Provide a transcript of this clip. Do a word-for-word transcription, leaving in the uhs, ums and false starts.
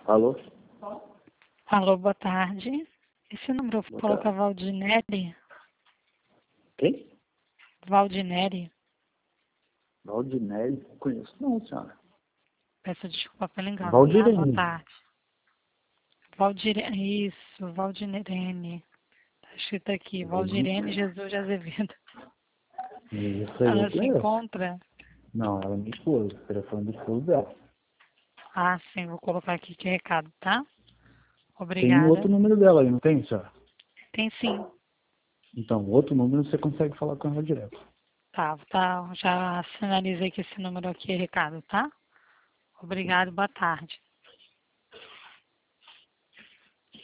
Alô? Alô, boa tarde. Esse número eu vou Boa colocar tarde. Valdinelli. Quem? Valdinelli. Valdinelli? Não conheço não, senhora. Peço desculpa pelo engano, tá? Boa Valdirene. tarde. Valdirene, isso, Valdirene. Tá escrito aqui, Valdirene Jesus de Azevedo. Isso aí eu Ela se conheço. encontra? Não, ela é minha esposa. O telefone do esposo dela. Ah, sim, vou colocar aqui que recado, tá? Tem um outro Obrigada. número dela aí, não tem, senhora? Tem sim. Então, o outro número você consegue falar com ela direto. Tá, tá, já sinalizei que esse número aqui é recado, tá? Obrigado, boa tarde.